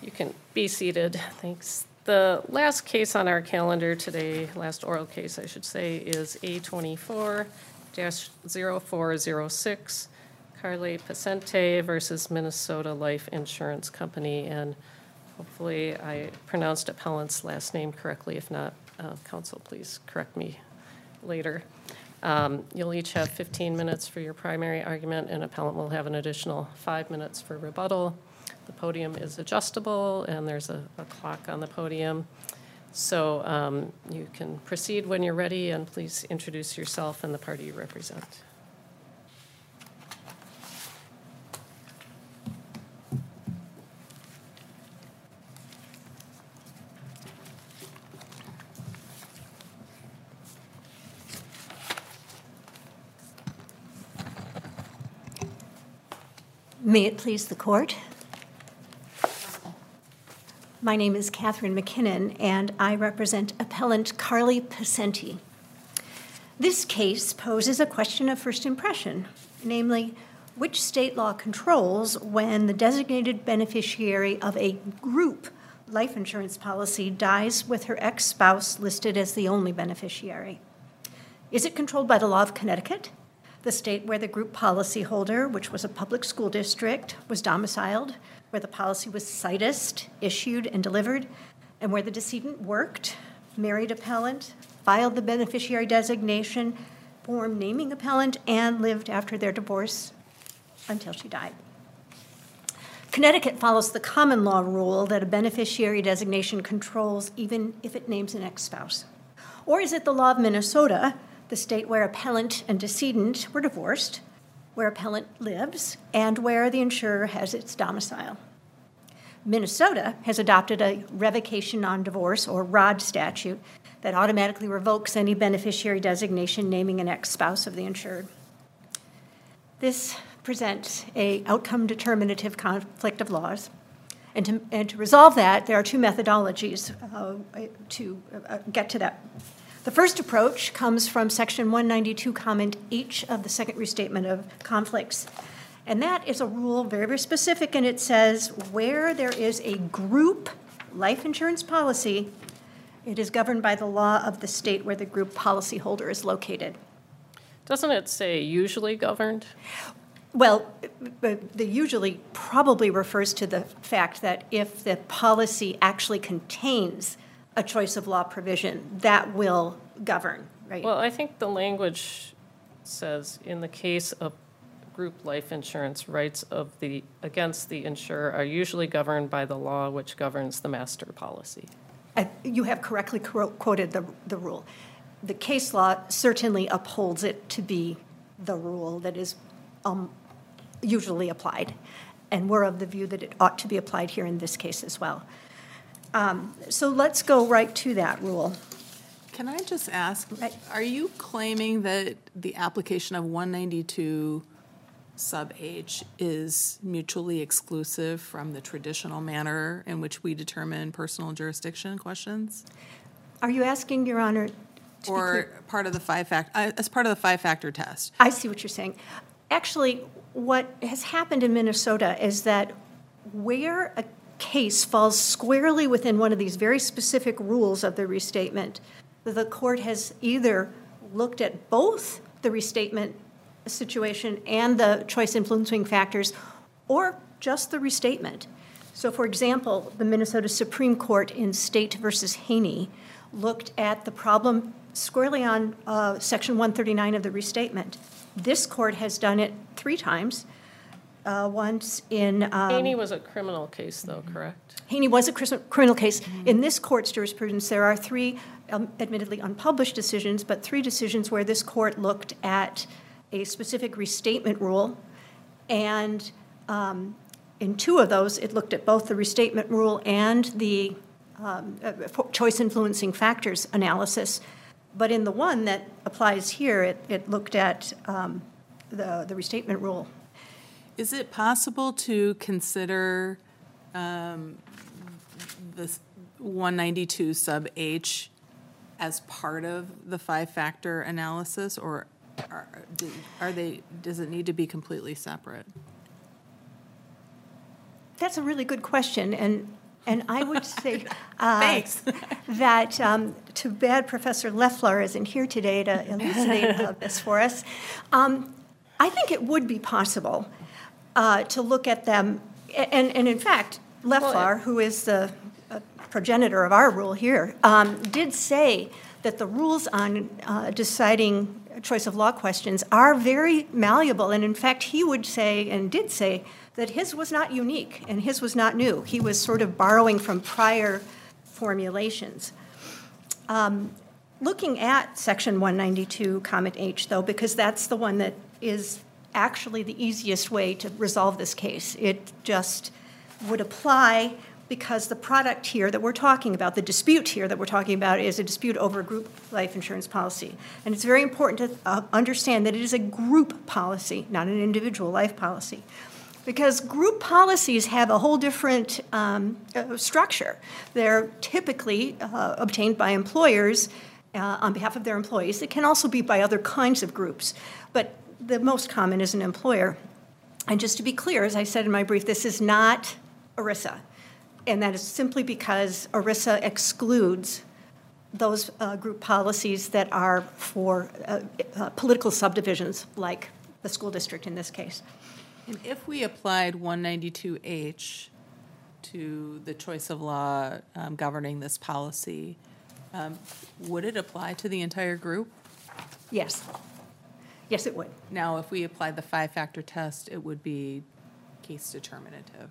You can be seated. Thanks. The last case on our calendar today, last oral case, I should say, is A24-0406, Carly Pacente versus Minnesota Life Insurance Company. And hopefully I pronounced appellant's last name correctly. If not, counsel, please correct me later. You'll each have 15 minutes for your primary argument, and appellant will have an additional 5 minutes for rebuttal. The podium is adjustable, and there's a clock on the podium. So you can proceed when you're ready, and please introduce yourself and the party you represent. May it please the court. My name is Catherine McKinnon, and I represent appellant Carly Pacente. This case poses a question of first impression, namely, which state law controls when the designated beneficiary of a group life insurance policy dies with her ex-spouse listed as the only beneficiary? Is it controlled by the law of Connecticut, the state where the group policyholder, which was a public school district, was domiciled, where the policy was situs, issued, and delivered, and where the decedent worked, married appellant, filed the beneficiary designation form naming appellant, and lived after their divorce until she died? Connecticut follows the common law rule that a beneficiary designation controls even if it names an ex-spouse. Or is it the law of Minnesota, the state where appellant and decedent were divorced, where appellant lives, and where the insurer has its domicile? Minnesota has adopted a revocation on divorce, or ROD statute, that automatically revokes any beneficiary designation naming an ex-spouse of the insured. This presents an outcome-determinative conflict of laws. And to resolve that, there are two methodologies to get to that. The first approach comes from Section 192, Comment H of the Second Restatement of Conflicts. And that is a rule very, very specific, and it says where there is a group life insurance policy, it is governed by the law of the state where the group policyholder is located. Doesn't it say usually governed? Well, the usually probably refers to the fact that if the policy actually contains a choice of law provision, that will govern, right? Well, I think the language says in the case of group life insurance, rights of against the insurer are usually governed by the law which governs the master policy. You have correctly quoted the rule. The case law certainly upholds it to be the rule that is usually applied, and we're of the view that it ought to be applied here in this case as well. So let's go right to that rule. Can I just ask, are you claiming that the application of 192 sub H is mutually exclusive from the traditional manner in which we determine personal jurisdiction questions? Are you asking, Your Honor, or part of the as part of the five-factor test? I see what you're saying. Actually, what has happened in Minnesota is that where a case falls squarely within one of these very specific rules of the restatement, the court has either looked at both the restatement situation and the choice influencing factors, or just the restatement. So, for example, the Minnesota Supreme Court in State versus Haney looked at the problem squarely on Section 139 of the restatement. This court has done it 3 times. Once in... Haney was a criminal case, though, correct? Haney was a criminal case. Mm-hmm. In this court's jurisprudence, there are 3 admittedly unpublished decisions, but 3 decisions where this court looked at a specific restatement rule, and in 2 of those, it looked at both the restatement rule and the choice influencing factors analysis. But in the one that applies here, it looked at the restatement rule. Is it possible to consider this 192 sub H as part of the 5-factor analysis, or does it need to be completely separate? That's a really good question, and And I would say Thanks. that, too bad Professor Leffler isn't here today to elucidate this for us. I think it would be possible to look at them, and in fact, Leffler, who is the progenitor of our rule here, did say that the rules on deciding choice of law questions are very malleable, and in fact, he would say, and did say, that his was not unique and his was not new. He was sort of borrowing from prior formulations. Looking at Section 192, Comment H, though, because that's the one that is actually the easiest way to resolve this case. It just would apply because the product here that we're talking about, the dispute here that we're talking about, is a dispute over a group life insurance policy. And it's very important to understand that it is a group policy, not an individual life policy. Because group policies have a whole different structure. They're typically obtained by employers on behalf of their employees. It can also be by other kinds of groups, but the most common is an employer. And just to be clear, as I said in my brief, this is not ERISA, and that is simply because ERISA excludes those group policies that are for political subdivisions, like the school district in this case. And if we applied 192H to the choice of law governing this policy, would it apply to the entire group? Yes. Yes, it would. Now, if we applied the 5-factor test, it would be case determinative.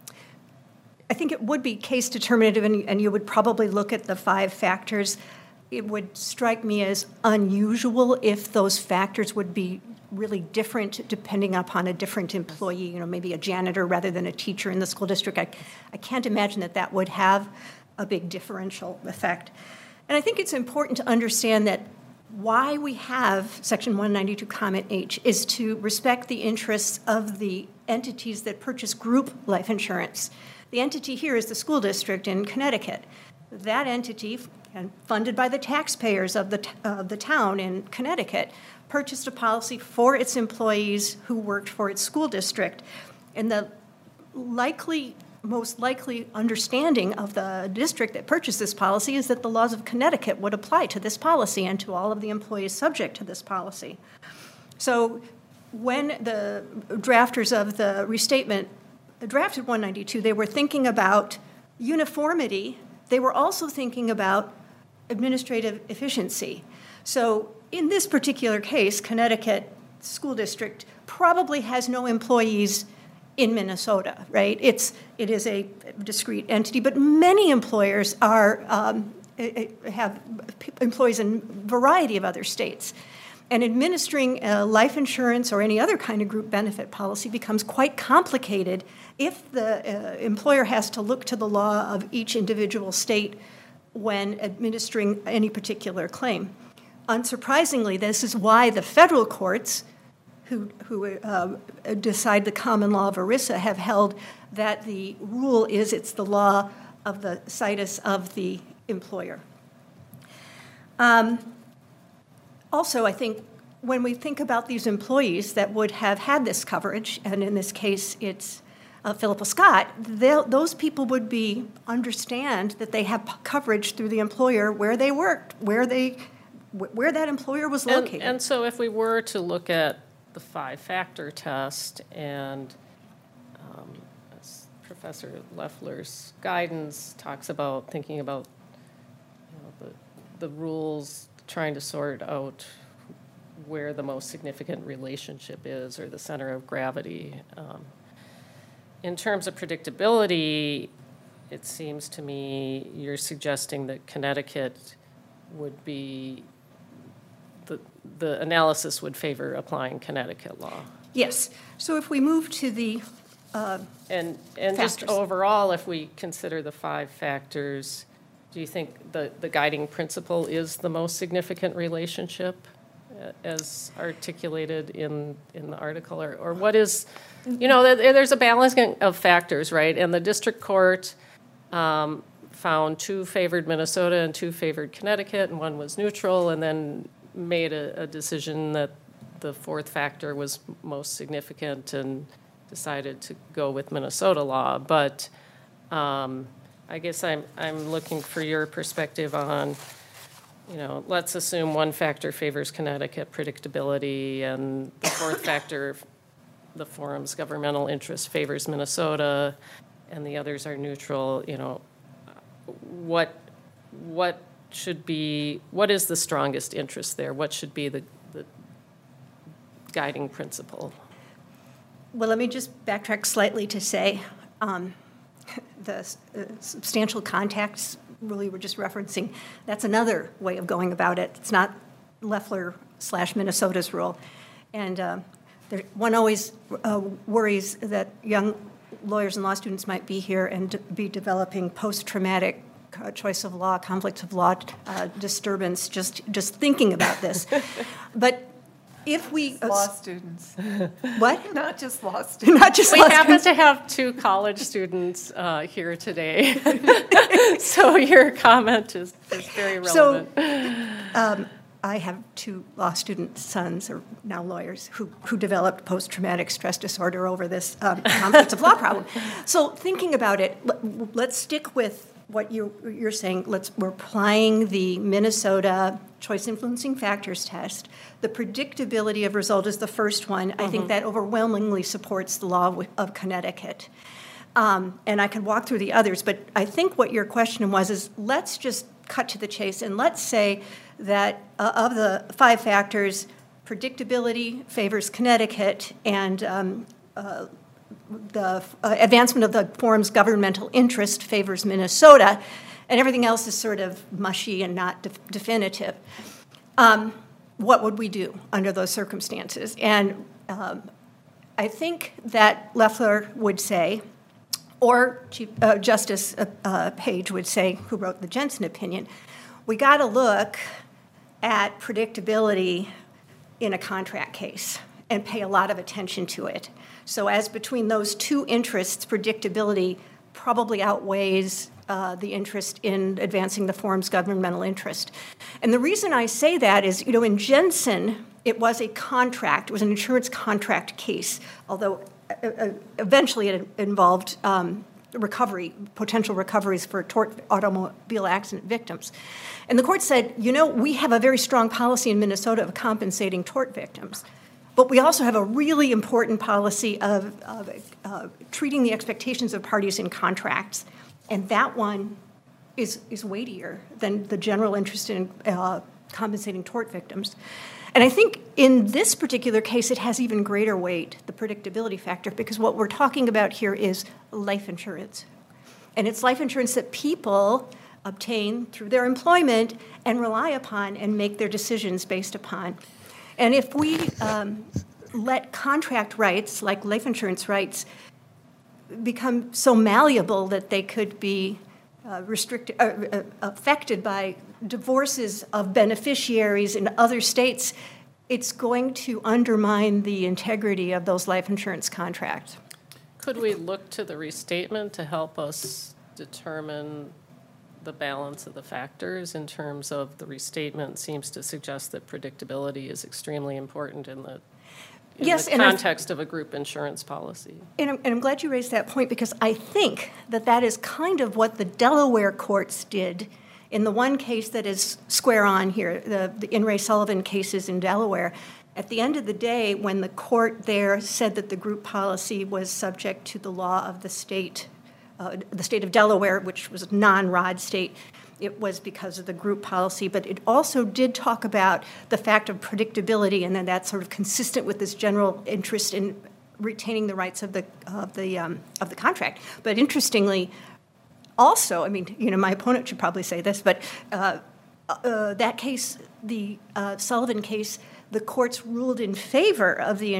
I think it would be case determinative, and you would probably look at the 5 factors. It would strike me as unusual if those factors would be really different depending upon a different employee, maybe a janitor rather than a teacher in the school district. I can't imagine that would have a big differential effect. And I think it's important to understand that why we have Section 192, Comment H, is to respect the interests of the entities that purchase group life insurance. The entity here is the school district in Connecticut. That entity, and funded by the taxpayers of the town in Connecticut, purchased a policy for its employees who worked for its school district. And the most likely understanding of the district that purchased this policy is that the laws of Connecticut would apply to this policy and to all of the employees subject to this policy. So when the drafters of the restatement drafted 192, they were thinking about uniformity. They were also thinking about administrative efficiency. So in this particular case, Connecticut School District probably has no employees in Minnesota, right? It is a discrete entity, but many employers have employees in a variety of other states. And administering life insurance or any other kind of group benefit policy becomes quite complicated if the employer has to look to the law of each individual state when administering any particular claim. Unsurprisingly, this is why the federal courts who decide the common law of ERISA have held that the rule is it's the law of the situs of the employer. Also, I think when we think about these employees that would have had this coverage, and in this case it's Philippa Scott, those people would understand that they have coverage through the employer where they worked, where that employer was located. And so if we were to look at the 5-factor test and as Professor Leffler's guidance talks about thinking about the rules, trying to sort out where the most significant relationship is or the center of gravity. In terms of predictability, it seems to me you're suggesting that Connecticut would be, the analysis would favor applying Connecticut law. Yes. So if we move to the And just overall, if we consider the 5 factors, do you think the guiding principle is the most significant relationship as articulated in the article? Or what is, there's a balancing of factors, right? And the district court found 2 favored Minnesota and 2 favored Connecticut, and 1 was neutral, and then made a decision that the 4th factor was most significant and decided to go with Minnesota law. But I guess I'm looking for your perspective on, let's assume one factor favors Connecticut predictability, and the fourth factor, the forum's governmental interest, favors Minnesota, and the others are neutral. What is the strongest interest there? What should be the guiding principle? Well, let me just backtrack slightly to say the substantial contacts rule you were just referencing, that's another way of going about it. It's not Loeffler/Minnesota's rule. And one always worries that young lawyers and law students might be here and be developing post-traumatic choice of law, conflicts of law disturbance, just thinking about this. But if we law students, what? not just law students. Not just We law happen students. to have 2 college students here today, so your comment is very relevant. So I have 2 law student sons, or now lawyers, who developed post-traumatic stress disorder over this conflicts of law problem. So thinking about it, let's stick with what you're saying. We're applying the Minnesota choice influencing factors test. The predictability of result is the first one. I think that overwhelmingly supports the law of Connecticut. And I could walk through the others, but I think what your question was is, let's just cut to the chase, and let's say that of the 5 factors, predictability favors Connecticut, and the advancement of the forum's governmental interest favors Minnesota, and everything else is sort of mushy and not definitive. What would we do under those circumstances? And I think that Loeffler would say, or Justice Page would say, who wrote the Jensen opinion, we got to look at predictability in a contract case and pay a lot of attention to it. So as between those 2 interests, predictability probably outweighs the interest in advancing the forum's governmental interest. And the reason I say that is, in Jensen, it was a contract, it was an insurance contract case, although eventually it involved potential recoveries for automobile accident victims. And the court said, we have a very strong policy in Minnesota of compensating tort victims. But we also have a really important policy of treating the expectations of parties in contracts. And that one is weightier than the general interest in compensating tort victims. And I think in this particular case, it has even greater weight, the predictability factor, because what we're talking about here is life insurance. And it's life insurance that people obtain through their employment and rely upon and make their decisions based upon. And if we let contract rights, like life insurance rights, become so malleable that they could be affected by divorces of beneficiaries in other states, it's going to undermine the integrity of those life insurance contracts. Could we look to the restatement to help us determine the balance of the factors in terms of the restatement seems to suggest that predictability is extremely important in the context of a group insurance policy. And I'm glad you raised that point, because I think that is kind of what the Delaware courts did in the one case that is square on here, the In re Sullivan cases in Delaware. At the end of the day, when the court there said that the group policy was subject to the law of the state of Delaware, which was a non-ROD state, it was because of the group policy, but it also did talk about the fact of predictability, and then that's sort of consistent with this general interest in retaining the rights of the contract. But interestingly, also, my opponent should probably say this, but that case, the Sullivan case, the courts ruled in favor of the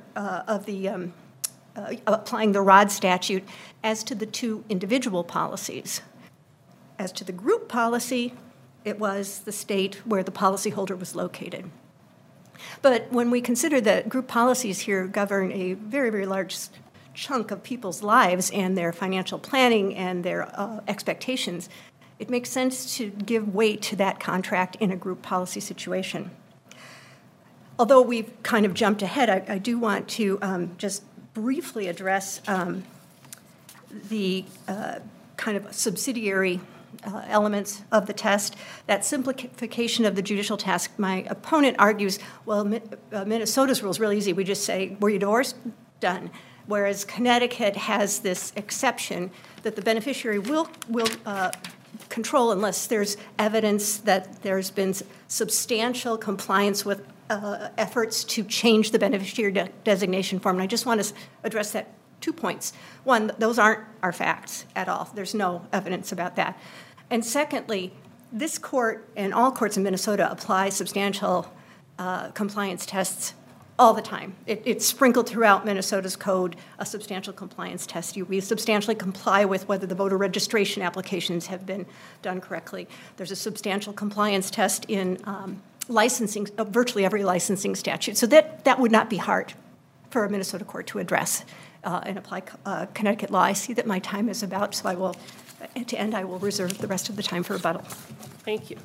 applying the ROD statute as to the 2 individual policies. As to the group policy, it was the state where the policyholder was located. But when we consider that group policies here govern a very, very large chunk of people's lives and their financial planning and their expectations, it makes sense to give weight to that contract in a group policy situation. Although we've kind of jumped ahead, I do want to just briefly address the kind of subsidiary elements of the test. That simplification of the judicial task, my opponent argues, well, Minnesota's rule is really easy. We just say, were you divorced? Done. Whereas Connecticut has this exception that the beneficiary will control unless there's evidence that there's been substantial compliance with efforts to change the beneficiary designation form. And I just want to address that 2 points. One, those aren't our facts at all. There's no evidence about that. And secondly, this court and all courts in Minnesota apply substantial compliance tests all the time. It's sprinkled throughout Minnesota's code, a substantial compliance test. We substantially comply with whether the voter registration applications have been done correctly. There's a substantial compliance test in licensing, virtually every licensing statute. So that would not be hard for a Minnesota court to address and apply Connecticut law. I see that my time is about, so I will reserve the rest of the time for rebuttal. Thank you.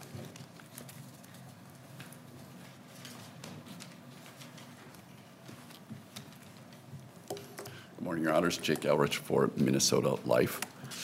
Good morning, Your Honors. Jake Elrich for Minnesota Life.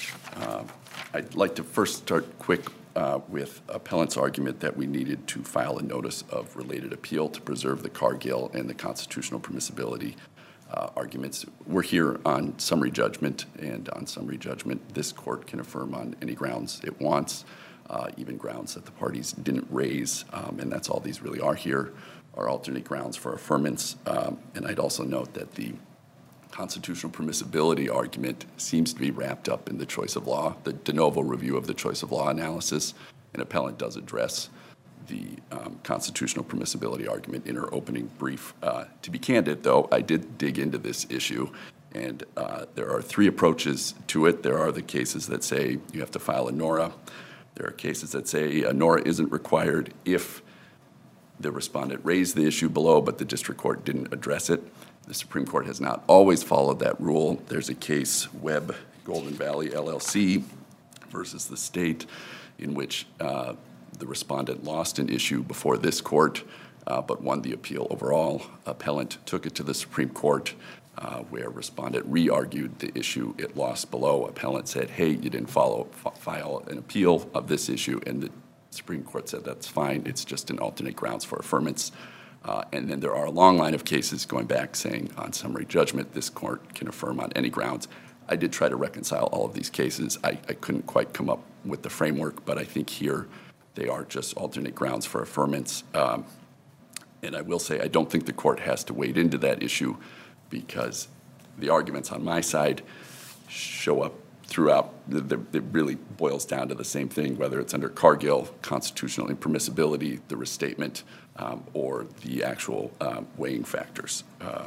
I'd like to first start quick with appellant's argument that we needed to file a notice of related appeal to preserve the Cargill and the constitutional permissibility arguments. We're here on summary judgment, and on summary judgment, this court can affirm on any grounds it wants, even grounds that the parties didn't raise, and that's all these really are here, are alternate grounds for affirmance. And I'd also note that the constitutional permissibility argument seems to be wrapped up in the choice of law, the de novo review of the choice of law analysis. An appellant does address the constitutional permissibility argument in her opening brief. To be candid, though, I did dig into this issue, and there are 3 approaches to it. There are the cases that say you have to file a NORA. There are cases that say a NORA isn't required if the respondent raised the issue below, but the district court didn't address it. The Supreme Court has not always followed that rule. There's a case, Webb Golden Valley LLC versus the state, in which the respondent lost an issue before this court, but won the appeal overall. Appellant took it to the Supreme Court, where respondent re-argued the issue it lost below. Appellant said, hey, you didn't file an appeal of this issue, and the Supreme Court said that's fine. It's just an alternate grounds for affirmance. And then there are a long line of cases going back saying on summary judgment, this court can affirm on any grounds. I did try to reconcile all of these cases. I couldn't quite come up with the framework, but I think here they are just alternate grounds for affirmance. And I will say I don't think the court has to wade into that issue because the arguments on my side show up throughout. It really boils down to the same thing, whether it's under Cargill, constitutional impermissibility, the restatement, or the actual weighing factors.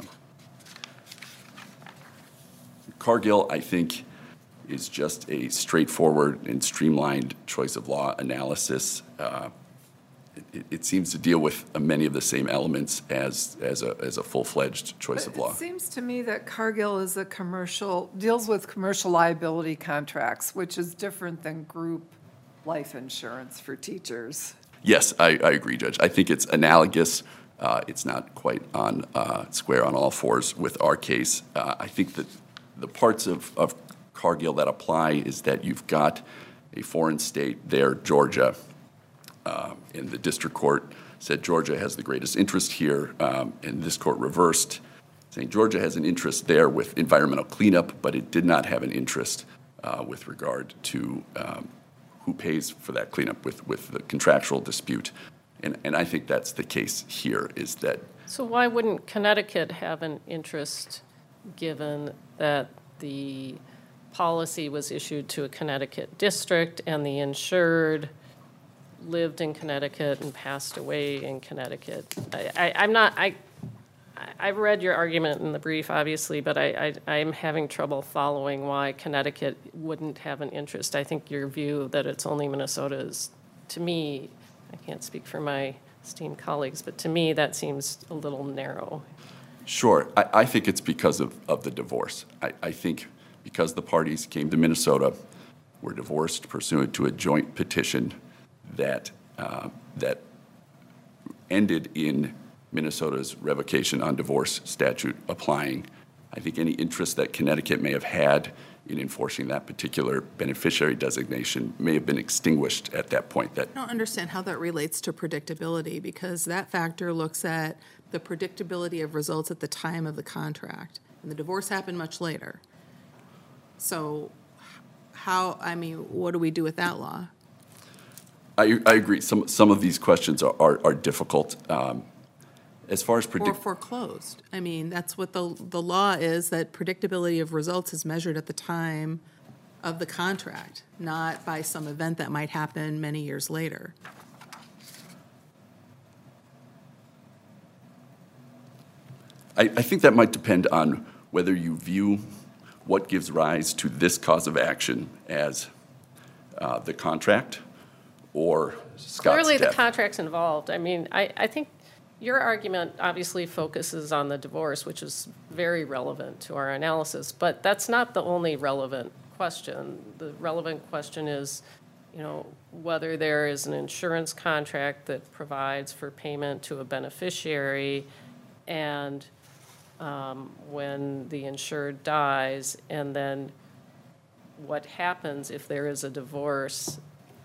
Cargill, I think, is just a straightforward and streamlined choice of law analysis. It seems to deal with many of the same elements as a full-fledged choice of law. It seems to me that Cargill is deals with commercial liability contracts, which is different than group life insurance for teachers. Yes, I agree, Judge. I think it's analogous. It's not quite on square on all fours with our case. I think that the parts of Cargill that apply is that you've got a foreign state there, Georgia, and the district court said Georgia has the greatest interest here, and this court reversed, saying Georgia has an interest there with environmental cleanup, but it did not have an interest with regard to who pays for that cleanup with the contractual dispute. And I think that's the case here, is that... So why wouldn't Connecticut have an interest given that the policy was issued to a Connecticut district and the insured lived in Connecticut and passed away in Connecticut? I've read your argument in the brief, obviously, but I'm having trouble following why Connecticut wouldn't have an interest. I think your view that it's only Minnesota is, to me, I can't speak for my esteemed colleagues, but to me that seems a little narrow. Sure. I think it's because of the divorce. I think because the parties came to Minnesota, were divorced pursuant to a joint petition that ended in Minnesota's revocation on divorce statute applying I think any interest that Connecticut may have had in enforcing that particular beneficiary designation may have been extinguished at that point. I don't understand how that relates to predictability, because that factor looks at the predictability of results at the time of the contract, and the divorce happened much later. So what do we do with that law? I agree. Some of these questions are difficult. As far as Or foreclosed. I mean, that's what the law is, that predictability of results is measured at the time of the contract, not by some event that might happen many years later. I think that might depend on whether you view what gives rise to this cause of action as the contract or Scott's Clearly, the death. contract's involved. I mean, I think your argument obviously focuses on the divorce, which is very relevant to our analysis, but that's not the only relevant question. The relevant question is, whether there is an insurance contract that provides for payment to a beneficiary, and when the insured dies, and then what happens if there is a divorce,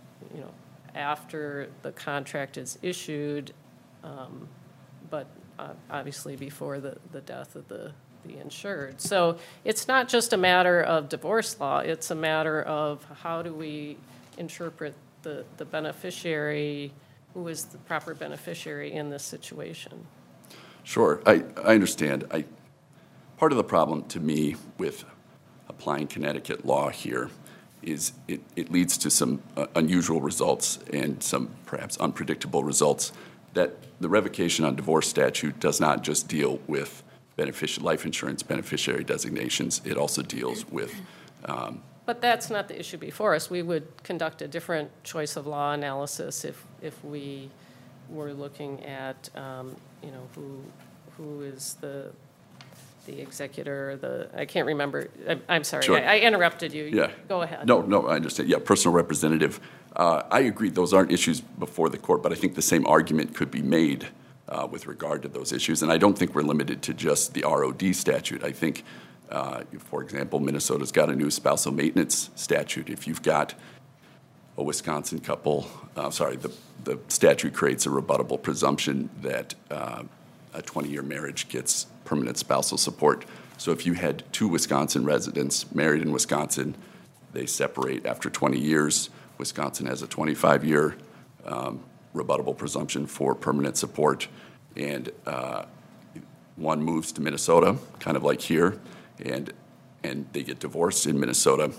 after the contract is issued, but obviously before the death of the insured. So it's not just a matter of divorce law, it's a matter of how do we interpret the beneficiary, who is the proper beneficiary in this situation. Sure, I understand. Part of the problem to me with applying Connecticut law here is it leads to some unusual results and some perhaps unpredictable results, that the revocation on divorce statute does not just deal with life insurance beneficiary designations, it also deals with But that's not the issue before us. We would conduct a different choice of law analysis if we were looking at, who is the executor, I can't remember. I'm sorry, Sure. I interrupted you. Yeah. Go ahead. No, I understand. Yeah, personal representative. I agree, those aren't issues before the court, but I think the same argument could be made with regard to those issues. And I don't think we're limited to just the ROD statute. I think, for example, Minnesota's got a new spousal maintenance statute. If you've got a Wisconsin couple, the statute creates a rebuttable presumption that a 20-year marriage gets permanent spousal support. So if you had two Wisconsin residents married in Wisconsin, they separate after 20 years, Wisconsin has a 25-year rebuttable presumption for permanent support, and one moves to Minnesota, kind of like here, and they get divorced in Minnesota.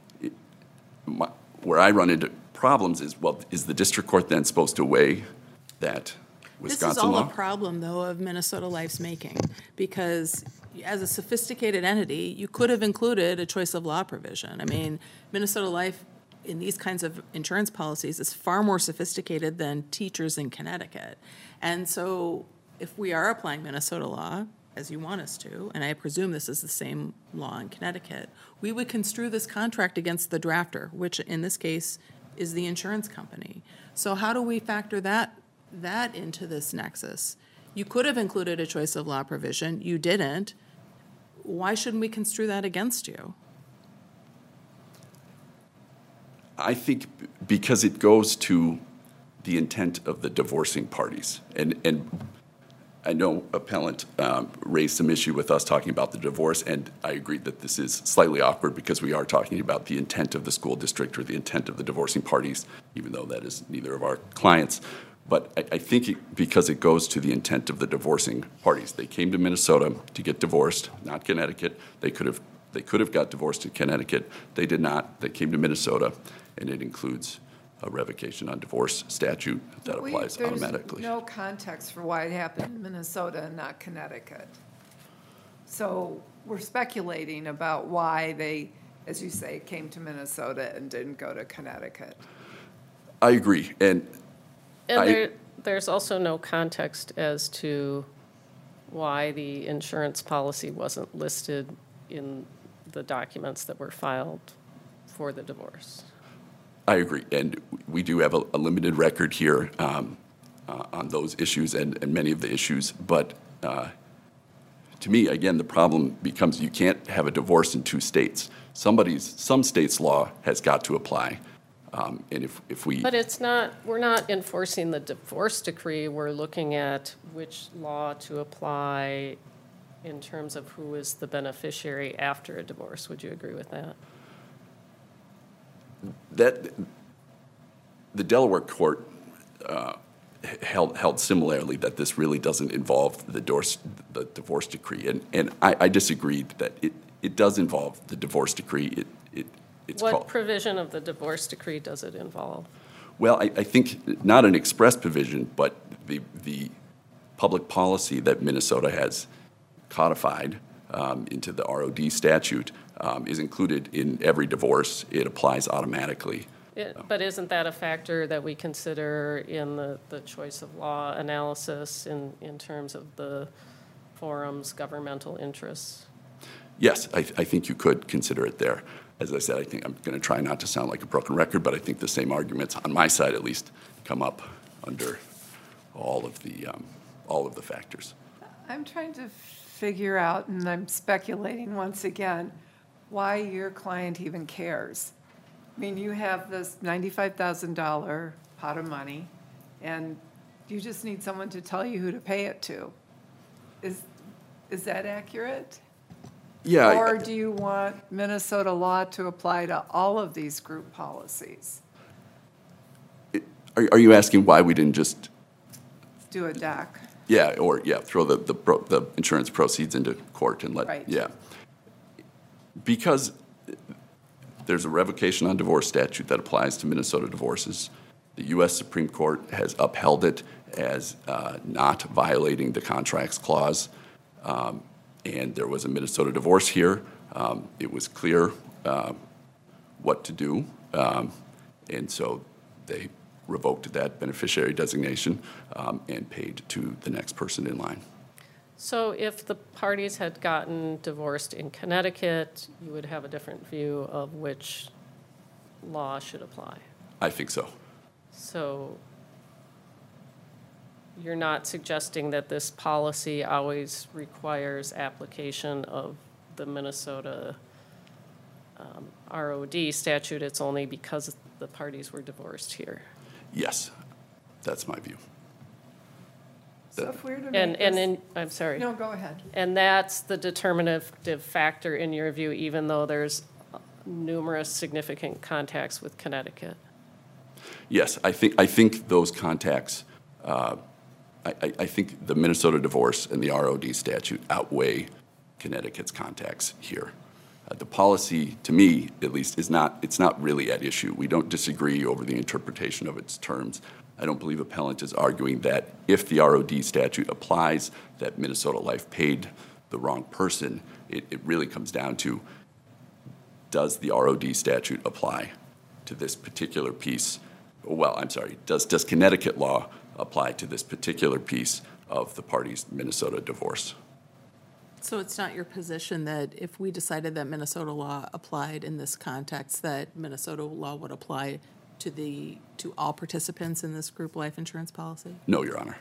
Where I run into problems is, is the district court then supposed to weigh that Wisconsin This is all law? a problem, though, of Minnesota Life's making, because as a sophisticated entity, you could have included a choice of law provision. I mean, Minnesota Life, in these kinds of insurance policies, is far more sophisticated than teachers in Connecticut. And so if we are applying Minnesota law, as you want us to, and I presume this is the same law in Connecticut, we would construe this contract against the drafter, which in this case is the insurance company. So how do we factor that into this nexus? You could have included a choice of law provision. You didn't. Why shouldn't we construe that against you? I think because it goes to the intent of the divorcing parties. And I know appellant raised some issue with us talking about the divorce, and I agree that this is slightly awkward because we are talking about the intent of the school district or the intent of the divorcing parties, even though that is neither of our clients. But I think because it goes to the intent of the divorcing parties. They came to Minnesota to get divorced, not Connecticut. They could have got divorced in Connecticut. They did not. They came to Minnesota, and it includes a revocation on divorce statute that applies automatically. There's no context for why it happened in Minnesota and not Connecticut. So we're speculating about why they, as you say, came to Minnesota and didn't go to Connecticut. I agree. And there's also no context as to why the insurance policy wasn't listed in the documents that were filed for the divorce. I agree, and we do have a limited record here on those issues and many of the issues, but to me, again, the problem becomes you can't have a divorce in two states. Some state's law has got to apply. And if we... But we're not enforcing the divorce decree. We're looking at which law to apply in terms of who is the beneficiary after a divorce. Would you agree with that? The Delaware court held similarly that this really doesn't involve the divorce decree. And I disagreed that it does involve the divorce decree. What provision of the divorce decree does it involve? Well, I think not an express provision, but the public policy that Minnesota has codified into the ROD statute is included in every divorce. It applies automatically. But isn't that a factor that we consider in the choice of law analysis in terms of the forum's governmental interests? Yes, I think you could consider it there. As I said, I think I'm going to try not to sound like a broken record, but I think the same arguments, on my side at least, come up under all of the factors. I'm trying to figure out, and I'm speculating once again, why your client even cares. I mean, you have this $95,000 pot of money, and you just need someone to tell you who to pay it to. Is that accurate? Yeah. Or do you want Minnesota law to apply to all of these group policies? Are you asking why we didn't just... Do a DAC? Yeah, or throw the insurance proceeds into court and let... Right. Yeah. Because there's a revocation on divorce statute that applies to Minnesota divorces. The U.S. Supreme Court has upheld it as not violating the contracts clause. And there was a Minnesota divorce here. It was clear what to do. And so they revoked that beneficiary designation and paid to the next person in line. So if the parties had gotten divorced in Connecticut, you would have a different view of which law should apply? I think so. So you're not suggesting that this policy always requires application of the Minnesota ROD statute. It's only because the parties were divorced here. Yes, that's my view. So if we were to make this... I'm sorry. No, go ahead. And that's the determinative factor in your view, even though there's numerous significant contacts with Connecticut? Yes, I think those contacts, I think the Minnesota divorce and the ROD statute outweigh Connecticut's contacts here. The policy, to me at least, it's not really at issue. We don't disagree over the interpretation of its terms. I don't believe appellant is arguing that if the ROD statute applies, that Minnesota Life paid the wrong person. It really comes down to, does the ROD statute apply to this particular piece? Well, I'm sorry, does Connecticut law apply to this particular piece of the parties' Minnesota divorce? So it's not your position that if we decided that Minnesota law applied in this context, that Minnesota law would apply to all participants in this group life insurance policy? No, Your Honor.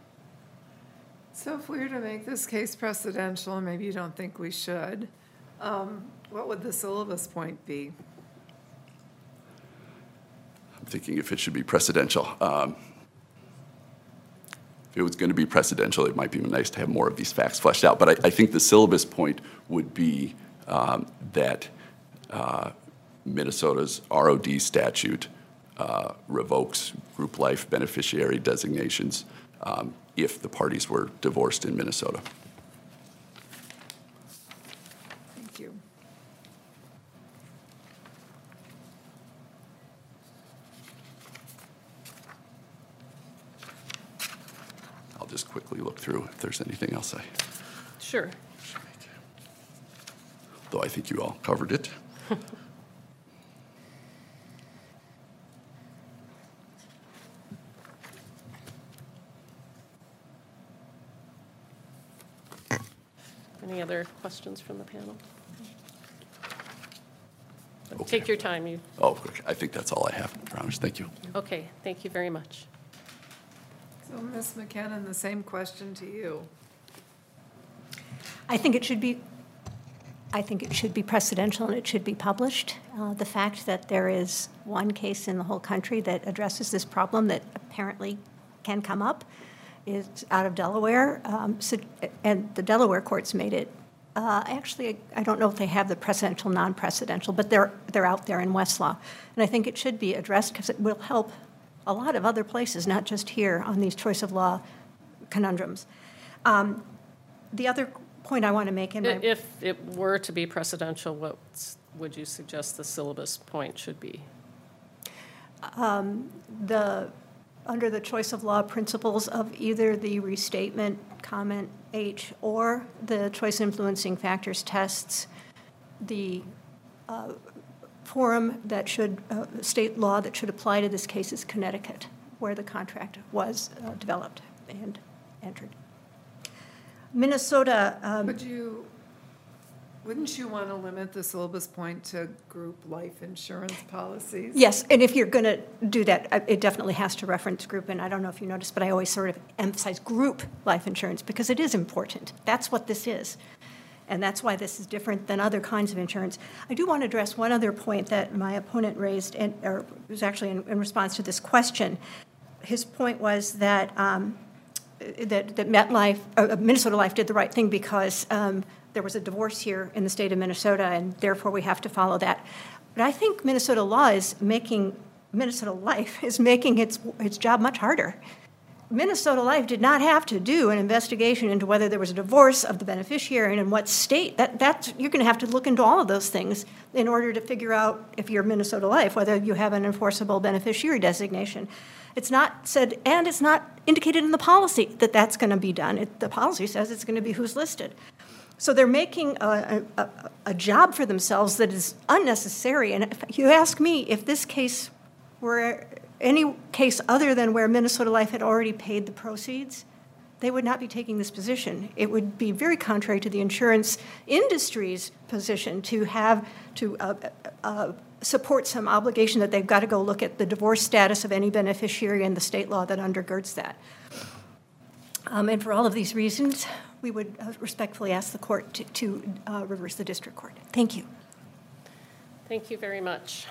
So if we were to make this case precedential, and maybe you don't think we should, what would the syllabus point be? I'm thinking if it should be precedential. If it was going to be precedential, it might be nice to have more of these facts fleshed out. But I think the syllabus point would be that Minnesota's ROD statute revokes group life beneficiary designations if the parties were divorced in Minnesota. Thank you. I'll just quickly look through if there's anything else I Sure. should make. Though I think you all covered it. Any other questions from the panel? Okay. Take your time. Oh, okay. I think that's all I have, Your Honors. Thank you. Okay, thank you very much. So Ms. McKinnon, the same question to you. I think it should be precedential and it should be published. The fact that there is one case in the whole country that addresses this problem that apparently can come up is out of Delaware, and the Delaware courts made it. Actually, I don't know if they have the precedential, non-precedential, but they're out there in Westlaw. And I think it should be addressed because it will help a lot of other places, not just here on these choice of law conundrums. The other point I want to make in my... If it were to be precedential, what would you suggest the syllabus point should be? Under the choice of law principles of either the restatement comment H or the choice influencing factors tests, the forum that should, state law that should apply to this case is Connecticut, where the contract was developed and entered. Minnesota. Wouldn't you want to limit the syllabus point to group life insurance policies? Yes, and if you're going to do that, it definitely has to reference group, and I don't know if you noticed, but I always sort of emphasize group life insurance because it is important. That's what this is, and that's why this is different than other kinds of insurance. I do want to address one other point that my opponent raised, or it was actually in response to this question. His point was that Minnesota Life did the right thing because there was a divorce here in the state of Minnesota, and therefore we have to follow that. But I think Minnesota Life is making its job much harder. Minnesota Life did not have to do an investigation into whether there was a divorce of the beneficiary and in what state. You're going to have to look into all of those things in order to figure out, if you're Minnesota Life, whether you have an enforceable beneficiary designation. It's not said, and it's not indicated in the policy that that's going to be done. The policy says it's going to be who's listed. So they're making a job for themselves that is unnecessary. And if you ask me, if this case were any case other than where Minnesota Life had already paid the proceeds, they would not be taking this position. It would be very contrary to the insurance industry's position to have to support some obligation that they've got to go look at the divorce status of any beneficiary and the state law that undergirds that. And for all of these reasons, we would respectfully ask the court to reverse the district court. Thank you. Thank you very much.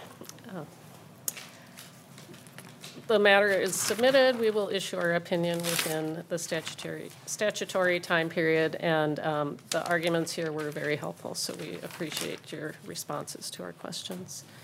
The matter is submitted. We will issue our opinion within the statutory time period, and the arguments here were very helpful, so we appreciate your responses to our questions.